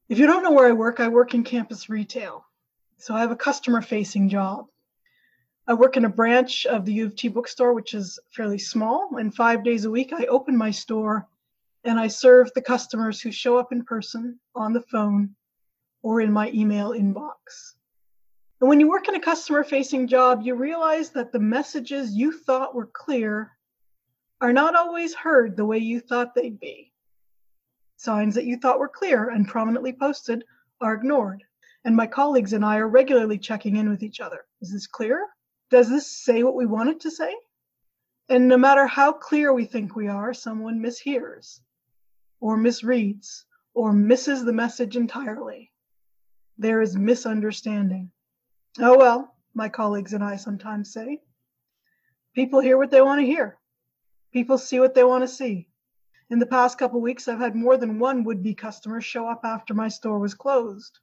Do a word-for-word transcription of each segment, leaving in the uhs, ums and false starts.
If you don't know where I work, I work in campus retail. So I have a customer-facing job. I work in a branch of the U of T bookstore, which is fairly small, and five days a week I open my store and I serve the customers who show up in person, on the phone, or in my email inbox. And when you work in a customer-facing job, you realize that the messages you thought were clear are not always heard the way you thought they'd be. Signs that you thought were clear and prominently posted are ignored. And my colleagues and I are regularly checking in with each other. Is this clear? Does this say what we want it to say? And no matter how clear we think we are, someone mishears, or misreads, or misses the message entirely. There is misunderstanding. Oh well, my colleagues and I sometimes say. People hear what they want to hear. People see what they want to see. In the past couple weeks, I've had more than one would-be customer show up after my store was closed.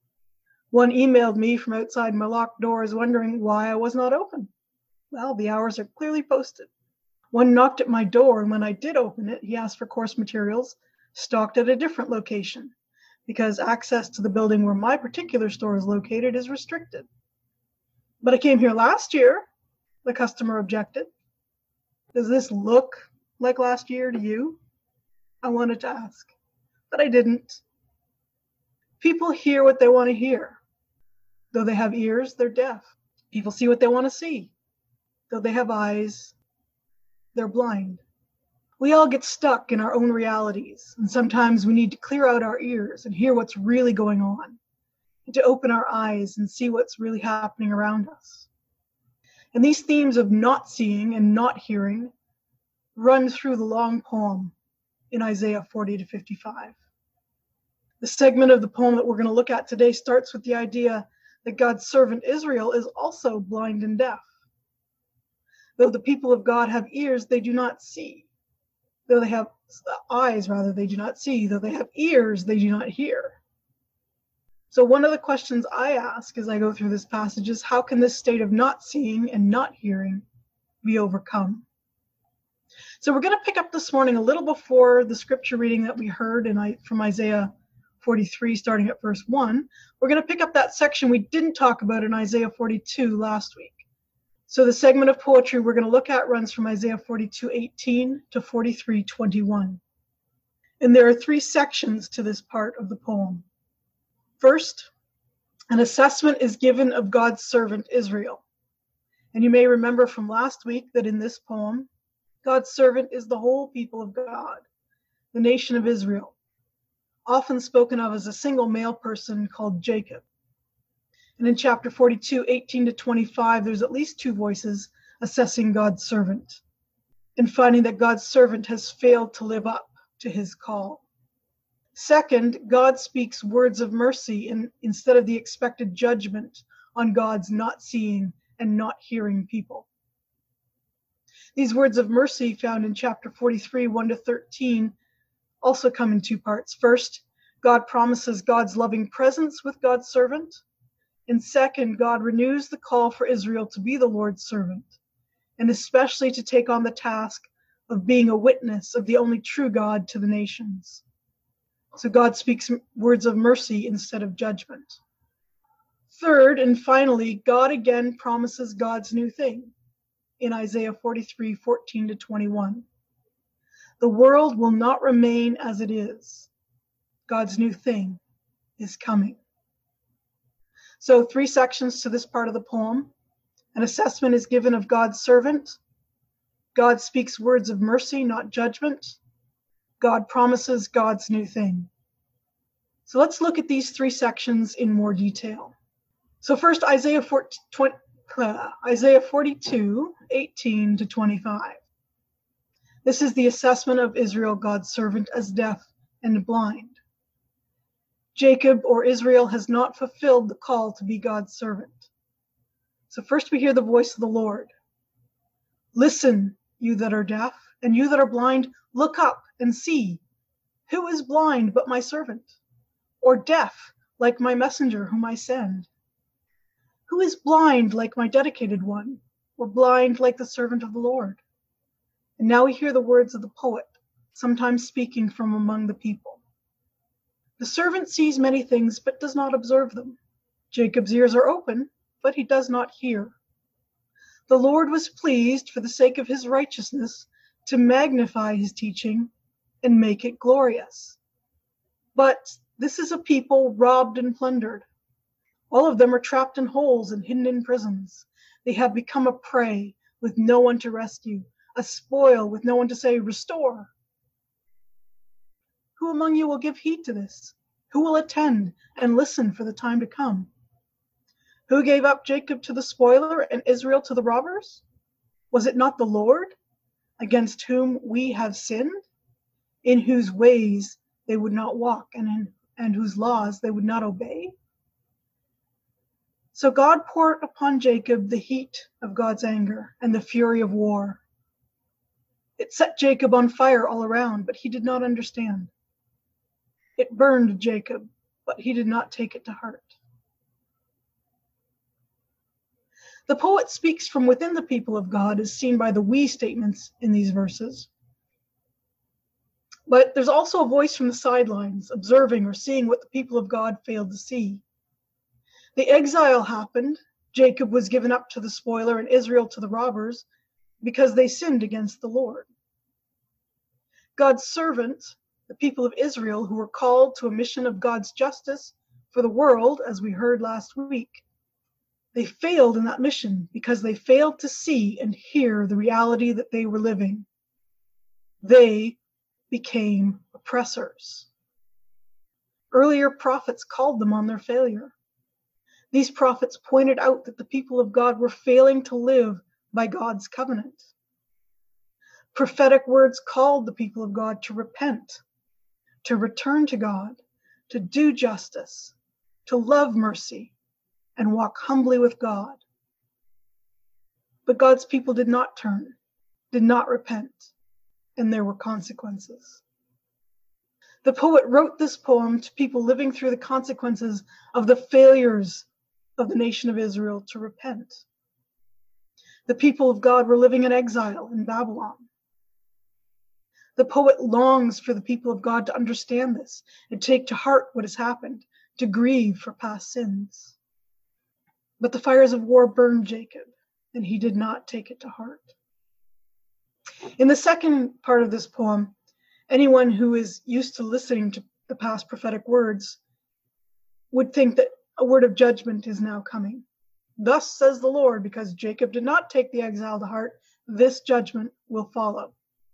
One emailed me from outside my locked doors wondering why I was not open. Well, the hours are clearly posted. One knocked at my door, and when I did open it, he asked for course materials stocked at a different location because access to the building where my particular store is located is restricted. But I came here last year, the customer objected. Does this look like last year to you? I wanted to ask, but I didn't. People hear what they want to hear. Though they have ears, they're deaf. People see what they want to see. Though they have eyes, they're blind. We all get stuck in our own realities, and sometimes we need to clear out our ears and hear what's really going on, and to open our eyes and see what's really happening around us. And these themes of not seeing and not hearing run through the long poem in Isaiah forty to fifty-five. The segment of the poem that we're going to look at today starts with the idea that God's servant Israel is also blind and deaf. Though the people of God have ears, they do not see. Though they have eyes, rather, they do not see. Though they have ears, they do not hear. So one of the questions I ask as I go through this passage is, how can this state of not seeing and not hearing be overcome? So we're going to pick up this morning a little before the scripture reading that we heard in, from Isaiah forty-three, starting at verse one. We're going to pick up that section we didn't talk about in Isaiah forty-two last week. So the segment of poetry we're going to look at runs from Isaiah forty-two eighteen to forty-three twenty-one. And there are three sections to this part of the poem. First, an assessment is given of God's servant Israel. And you may remember from last week that in this poem, God's servant is the whole people of God, the nation of Israel, often spoken of as a single male person called Jacob. And in chapter forty-two, eighteen to twenty-five, there's at least two voices assessing God's servant and finding that God's servant has failed to live up to his call. Second, God speaks words of mercy in, instead of the expected judgment on God's not seeing and not hearing people. These words of mercy found in chapter forty-three, one to thirteen, also come in two parts. First, God promises God's loving presence with God's servant. And second, God renews the call for Israel to be the Lord's servant, and especially to take on the task of being a witness of the only true God to the nations. So God speaks words of mercy instead of judgment. Third, and finally, God again promises God's new thing in Isaiah forty-three, fourteen to twenty-one. The world will not remain as it is. God's new thing is coming. So three sections to this part of the poem. An assessment is given of God's servant. God speaks words of mercy, not judgment. God promises God's new thing. So let's look at these three sections in more detail. So first, Isaiah forty-two, eighteen to twenty-five. This is the assessment of Israel, God's servant, as deaf and blind. Jacob, or Israel, has not fulfilled the call to be God's servant. So first we hear the voice of the Lord. Listen, you that are deaf, and you that are blind, look up and see. Who is blind but my servant? Or deaf like my messenger whom I send? Who is blind like my dedicated one, or blind like the servant of the Lord? And now we hear the words of the poet, sometimes speaking from among the people. The servant sees many things, but does not observe them. Jacob's ears are open, but he does not hear. The Lord was pleased, for the sake of his righteousness, to magnify his teaching and make it glorious. But this is a people robbed and plundered. All of them are trapped in holes and hidden in prisons. They have become a prey with no one to rescue, a spoil with no one to say, restore. Who among you will give heed to this? Who will attend and listen for the time to come? Who gave up Jacob to the spoiler and Israel to the robbers? Was it not the Lord, against whom we have sinned, in whose ways they would not walk and, in, and whose laws they would not obey? So God poured upon Jacob the heat of God's anger and the fury of war. It set Jacob on fire all around, but he did not understand. It burned Jacob, but he did not take it to heart. The poet speaks from within the people of God, as seen by the we statements in these verses. But there's also a voice from the sidelines, observing or seeing what the people of God failed to see. The exile happened. Jacob was given up to the spoiler and Israel to the robbers because they sinned against the Lord. God's servants, the people of Israel, who were called to a mission of God's justice for the world, as we heard last week, they failed in that mission because they failed to see and hear the reality that they were living. They became oppressors. Earlier prophets called them on their failure. These prophets pointed out that the people of God were failing to live by God's covenant. Prophetic words called the people of God to repent, to return to God, to do justice, to love mercy, and walk humbly with God. But God's people did not turn, did not repent, and there were consequences. The poet wrote this poem to people living through the consequences of the failures of the nation of Israel to repent. The people of God were living in exile in Babylon. The poet longs for the people of God to understand this and take to heart what has happened, to grieve for past sins. But the fires of war burned Jacob, and he did not take it to heart. In the second part of this poem, anyone who is used to listening to the past prophetic words would think that a word of judgment is now coming. Thus says the Lord, because Jacob did not take the exile to heart, this judgment will follow.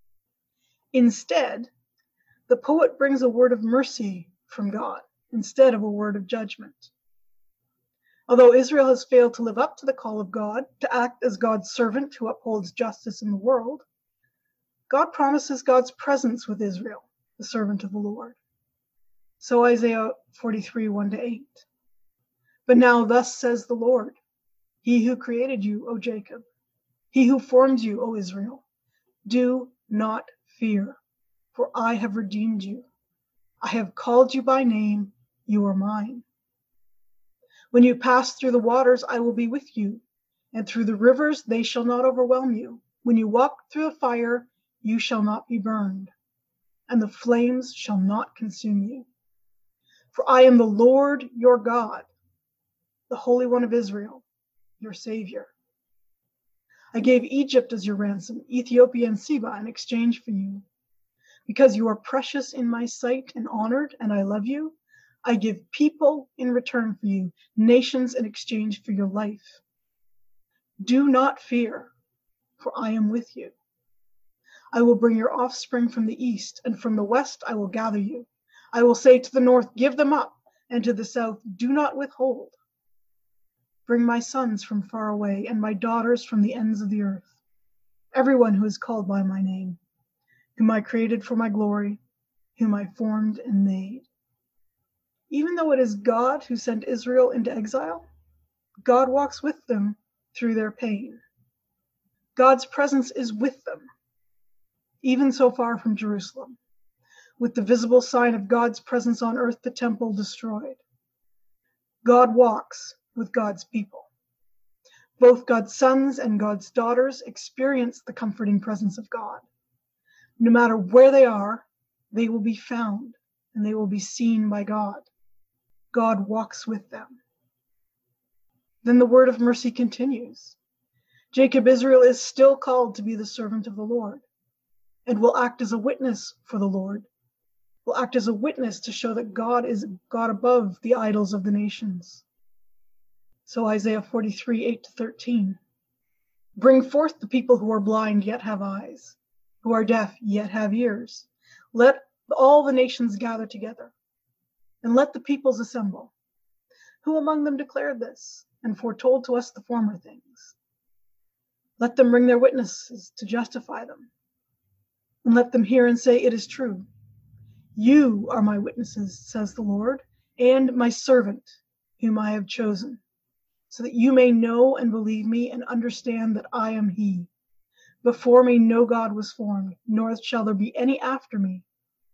Instead, the poet brings a word of mercy from God instead of a word of judgment. Although Israel has failed to live up to the call of God to act as God's servant who upholds justice in the world, God promises God's presence with Israel, the servant of the Lord. So Isaiah forty-three, one to eight. But now thus says the Lord, he who created you, O Jacob, he who formed you, O Israel, do not fear, for I have redeemed you. I have called you by name, you are mine. When you pass through the waters, I will be with you, and through the rivers, they shall not overwhelm you. When you walk through the fire, you shall not be burned, and the flames shall not consume you. For I am the Lord your God, the Holy One of Israel, your Savior. I gave Egypt as your ransom, Ethiopia and Seba in exchange for you. Because you are precious in my sight and honored, and I love you, I give people in return for you, nations in exchange for your life. Do not fear, for I am with you. I will bring your offspring from the east, and from the west I will gather you. I will say to the north, give them up, and to the south, do not withhold. Bring my sons from far away, and my daughters from the ends of the earth, everyone who is called by my name, whom I created for my glory, whom I formed and made. Even though it is God who sent Israel into exile, God walks with them through their pain. God's presence is with them, even so far from Jerusalem, with the visible sign of God's presence on earth, the temple destroyed. God walks with God's people. Both God's sons and God's daughters experience the comforting presence of God. No matter where they are, they will be found and they will be seen by God. God walks with them. Then the word of mercy continues. Jacob Israel is still called to be the servant of the Lord, and will act as a witness for the Lord, will act as a witness to show that God is God above the idols of the nations. So Isaiah forty-three, eight to thirteen. Bring forth the people who are blind yet have eyes, who are deaf yet have ears. Let all the nations gather together, and let the peoples assemble. Who among them declared this, and foretold to us the former things? Let them bring their witnesses to justify them, and let them hear and say, it is true. You are my witnesses, says the Lord, and my servant, whom I have chosen, so that you may know and believe me and understand that I am he. Before me no God was formed, nor shall there be any after me.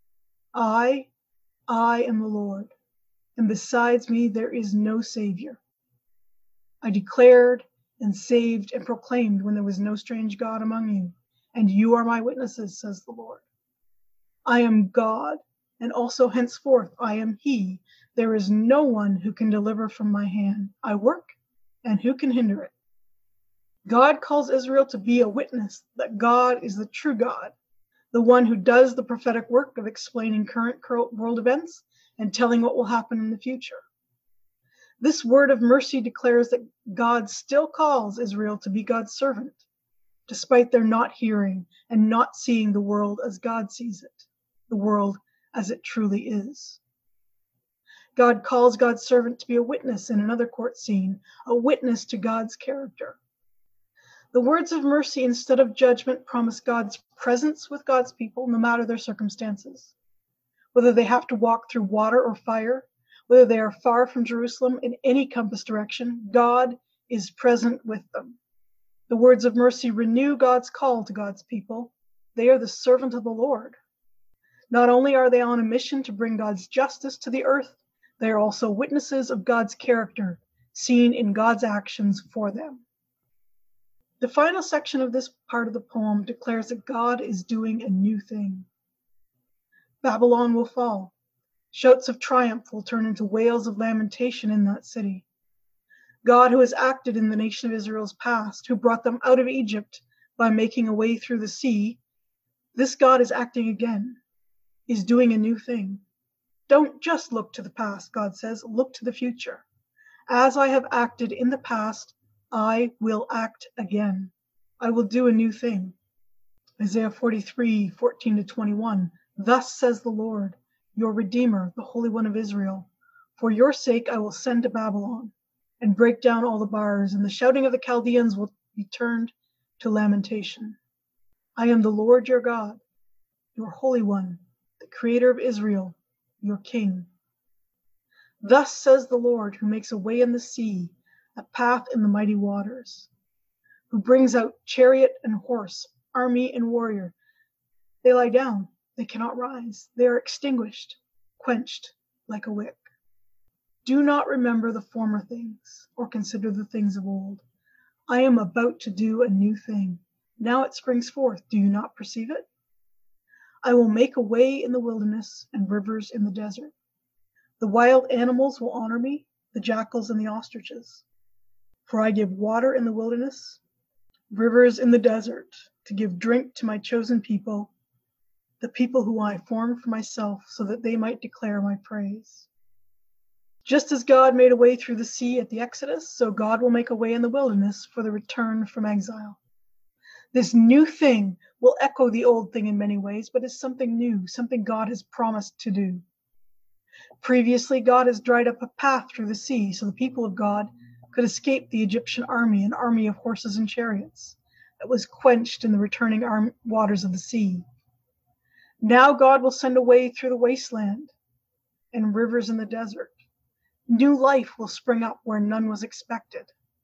I, I am the Lord, and besides me there is no Savior. I declared and saved and proclaimed when there was no strange God among you, and you are my witnesses, says the Lord. I am God, and also henceforth I am he. There is no one who can deliver from my hand. I work, and who can hinder it? God calls Israel to be a witness that God is the true God, the one who does the prophetic work of explaining current world events and telling what will happen in the future. This word of mercy declares that God still calls Israel to be God's servant, despite their not hearing and not seeing the world as God sees it, the world as it truly is. God calls God's servant to be a witness in another court scene, a witness to God's character. The words of mercy instead of judgment promise God's presence with God's people, no matter their circumstances. Whether they have to walk through water or fire, whether they are far from Jerusalem in any compass direction, God is present with them. The words of mercy renew God's call to God's people. They are the servant of the Lord. Not only are they on a mission to bring God's justice to the earth, they are also witnesses of God's character, seen in God's actions for them. The final section of this part of the poem declares that God is doing a new thing. Babylon will fall. Shouts of triumph will turn into wails of lamentation in that city. God, who has acted in the nation of Israel's past, who brought them out of Egypt by making a way through the sea, this God is acting again, is doing a new thing. Don't just look to the past, God says, look to the future. As I have acted in the past, I will act again. I will do a new thing. Isaiah forty-three, fourteen to twenty-one. Thus says the Lord, your Redeemer, the Holy One of Israel. For your sake I will send to Babylon and break down all the bars, and the shouting of the Chaldeans will be turned to lamentation. I am the Lord your God, your Holy One, the Creator of Israel, your King. Thus says the Lord, who makes a way in the sea, a path in the mighty waters, who brings out chariot and horse, army and warrior. They lie down, they cannot rise. They are extinguished, quenched like a wick. Do not remember the former things, or consider the things of old. I am about to do a new thing. Now it springs forth. Do you not perceive it? I will make a way in the wilderness and rivers in the desert. The wild animals will honor me, the jackals and the ostriches. For I give water in the wilderness, rivers in the desert, to give drink to my chosen people, the people who I formed for myself, so that they might declare my praise. Just as God made a way through the sea at the Exodus, so God will make a way in the wilderness for the return from exile. This new thing will echo the old thing in many ways, but is something new, something God has promised to do. Previously, God has dried up a path through the sea so the people of God could escape the Egyptian army, an army of horses and chariots that was quenched in the returning arm- waters of the sea. Now God will send a way through the wasteland and rivers in the desert. New life will spring up where none was expected.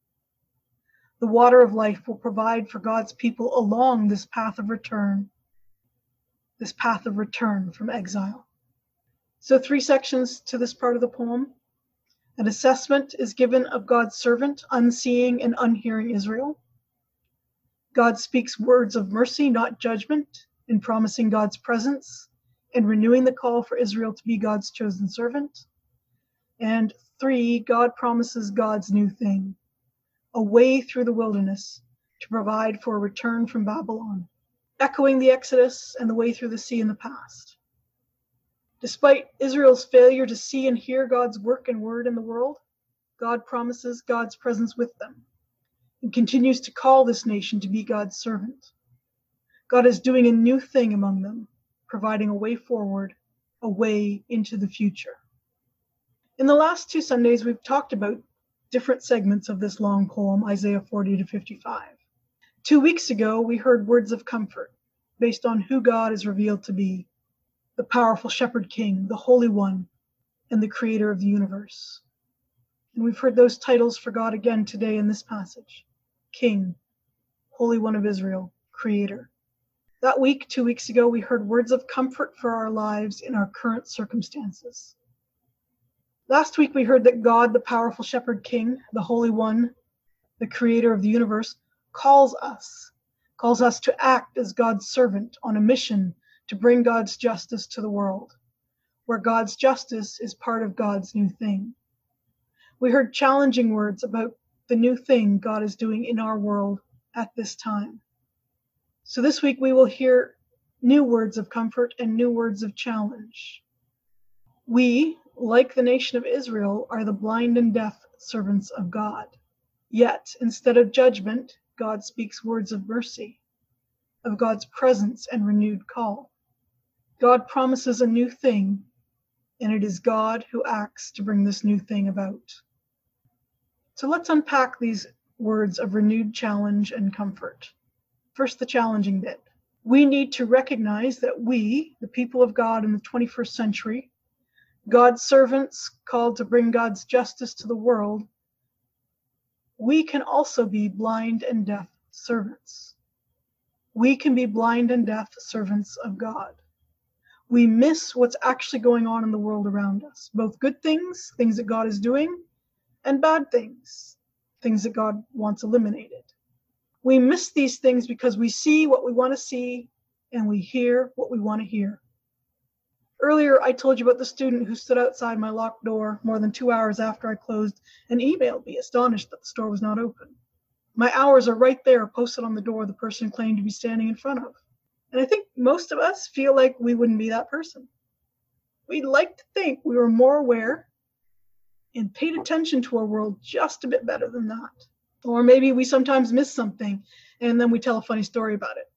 The water of life will provide for God's people along this path of return, this path of return from exile. So three sections to this part of the poem. An assessment is given of God's servant, unseeing and unhearing Israel. God speaks words of mercy, not judgment, in promising God's presence and renewing the call for Israel to be God's chosen servant. And three, God promises God's new thing, a way through the wilderness to provide for a return from Babylon, echoing the Exodus and the way through the sea in the past. Despite Israel's failure to see and hear God's work and word in the world, God promises God's presence with them and continues to call this nation to be God's servant. God is doing a new thing among them, providing a way forward, a way into the future. In the last two Sundays, we've talked about different segments of this long poem, Isaiah forty to fifty-five. Two weeks ago, we heard words of comfort based on who God is revealed to be, the powerful shepherd king, the Holy One, and the creator of the universe. And we've heard those titles for God again today in this passage: King, Holy One of Israel, Creator. That week, two weeks ago, we heard words of comfort for our lives in our current circumstances. Last week, we heard that God, the powerful shepherd king, the Holy One, the creator of the universe, calls us, calls us to act as God's servant on a mission to bring God's justice to the world, where God's justice is part of God's new thing. We heard challenging words about the new thing God is doing in our world at this time. So this week we will hear new words of comfort and new words of challenge. We, like the nation of Israel, are the blind and deaf servants of God. Yet, instead of judgment, God speaks words of mercy, of God's presence and renewed call. God promises a new thing, and it is God who acts to bring this new thing about. So let's unpack these words of renewed challenge and comfort. First, the challenging bit. We need to recognize that we, the people of God in the twenty-first century, God's servants called to bring God's justice to the world, we can also be blind and deaf servants. We can be blind and deaf servants of God. We miss what's actually going on in the world around us, both good things, things that God is doing, and bad things, things that God wants eliminated. We miss these things because we see what we want to see and we hear what we want to hear. Earlier, I told you about the student who stood outside my locked door more than two hours after I closed and emailed me, astonished that the store was not open. My hours are right there, posted on the door the person claimed to be standing in front of. And I think most of us feel like we wouldn't be that person. We'd like to think we were more aware and paid attention to our world just a bit better than that. Or maybe we sometimes miss something and then we tell a funny story about it.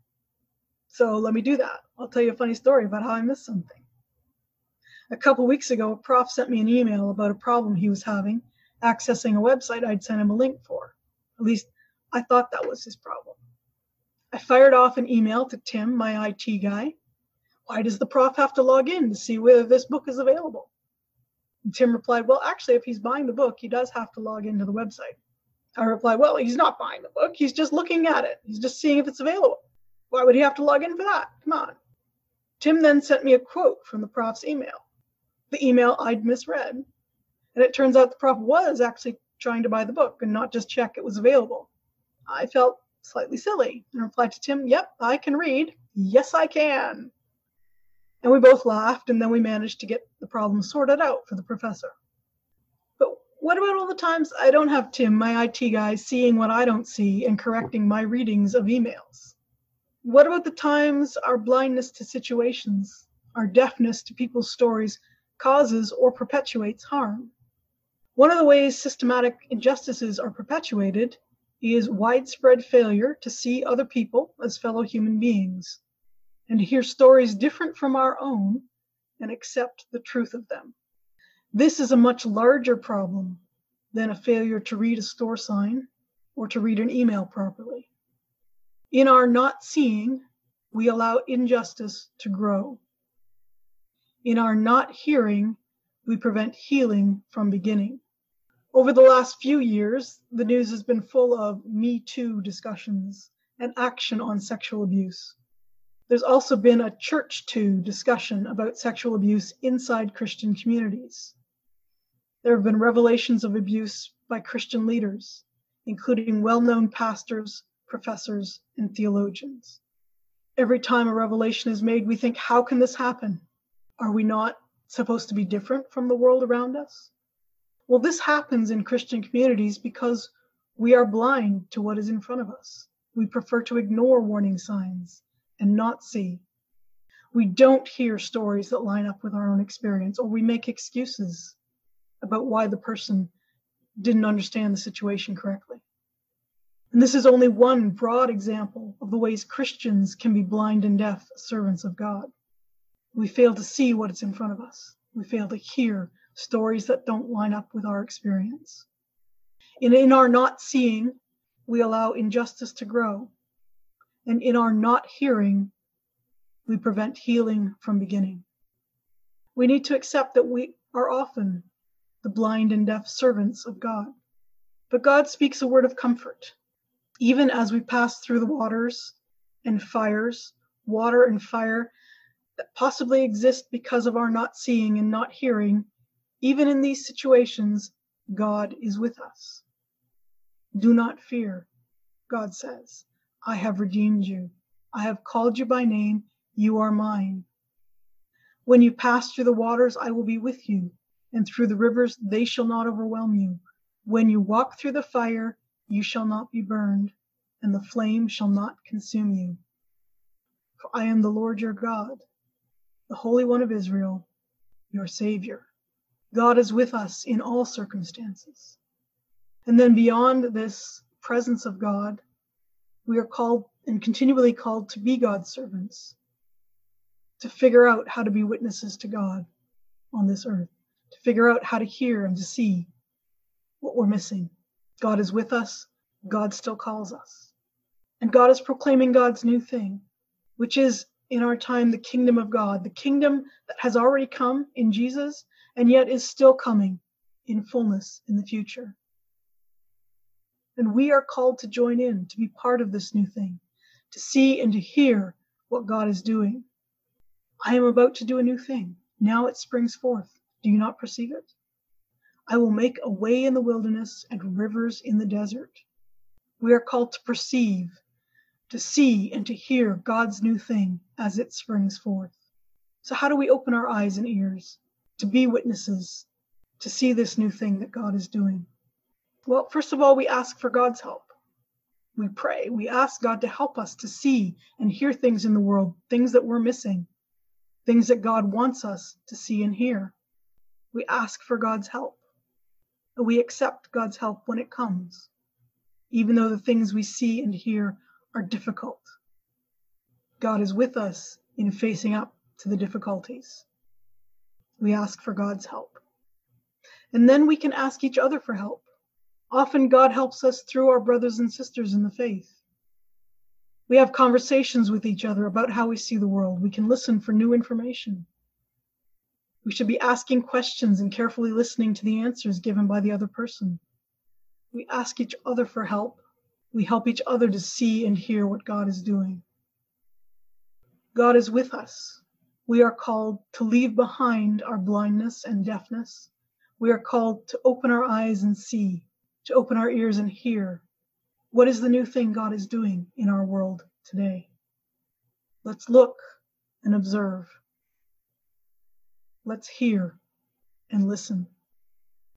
So let me do that. I'll tell you a funny story about how I missed something. A couple weeks ago, a prof sent me an email about a problem he was having accessing a website I'd sent him a link for. At least I thought that was his problem. I fired off an email to Tim, my I T guy. Why does the prof have to log in to see whether this book is available? And Tim replied, well, actually, if he's buying the book, he does have to log into the website. I replied, well, he's not buying the book. He's just looking at it. He's just seeing if it's available. Why would he have to log in for that? Come on. Tim then sent me a quote from the prof's email, the email I'd misread. And it turns out the prof was actually trying to buy the book and not just check it was available. I felt slightly silly and replied to Tim, yep, I can read. Yes, I can. And we both laughed, and then we managed to get the problem sorted out for the professor. But what about all the times I don't have Tim, my I T guy, seeing what I don't see and correcting my readings of emails? What about the times our blindness to situations, our deafness to people's stories causes or perpetuates harm? One of the ways systematic injustices are perpetuated is widespread failure to see other people as fellow human beings and to hear stories different from our own and accept the truth of them. This is a much larger problem than a failure to read a store sign or to read an email properly. In our not seeing, we allow injustice to grow. In our not hearing, we prevent healing from beginning. Over the last few years, the news has been full of Me Too discussions and action on sexual abuse. There's also been a Church Too discussion about sexual abuse inside Christian communities. There have been revelations of abuse by Christian leaders, including well-known pastors, professors, and theologians. Every time a revelation is made, we think, how can this happen? Are we not supposed to be different from the world around us? Well, this happens in Christian communities because we are blind to what is in front of us. We prefer to ignore warning signs and not see. We don't hear stories that line up with our own experience, or we make excuses about why the person didn't understand the situation correctly. And this is only one broad example of the ways Christians can be blind and deaf servants of God. We fail to see what is in front of us. We fail to hear stories that don't line up with our experience. And in our not seeing, we allow injustice to grow. And in our not hearing, we prevent healing from beginning. We need to accept that we are often the blind and deaf servants of God. But God speaks a word of comfort. Even as we pass through the waters and fires, water and fire that possibly exist because of our not seeing and not hearing, even in these situations, God is with us. Do not fear, God says. I have redeemed you. I have called you by name. You are mine. When you pass through the waters, I will be with you, and through the rivers, they shall not overwhelm you. When you walk through the fire, you shall not be burned, and the flame shall not consume you. For I am the Lord your God, the Holy One of Israel, your Savior. God is with us in all circumstances. And then beyond this presence of God, we are called and continually called to be God's servants, to figure out how to be witnesses to God on this earth, to figure out how to hear and to see what we're missing. God is with us. God still calls us. And God is proclaiming God's new thing, which is in our time the kingdom of God, the kingdom that has already come in Jesus and yet is still coming in fullness in the future. And we are called to join in, to be part of this new thing, to see and to hear what God is doing. I am about to do a new thing. Now it springs forth. Do you not perceive it? I will make a way in the wilderness and rivers in the desert. We are called to perceive, to see and to hear God's new thing as it springs forth. So how do we open our eyes and ears to be witnesses, to see this new thing that God is doing? Well, first of all, we ask for God's help. We pray. We ask God to help us to see and hear things in the world, things that we're missing, things that God wants us to see and hear. We ask for God's help. And we accept God's help when it comes, even though the things we see and hear are difficult. God is with us in facing up to the difficulties. We ask for God's help. And then we can ask each other for help. Often God helps us through our brothers and sisters in the faith. We have conversations with each other about how we see the world. We can listen for new information. We should be asking questions and carefully listening to the answers given by the other person. We ask each other for help. We help each other to see and hear what God is doing. God is with us. We are called to leave behind our blindness and deafness. We are called to open our eyes and see, to open our ears and hear. What is the new thing God is doing in our world today? Let's look and observe. Let's hear and listen.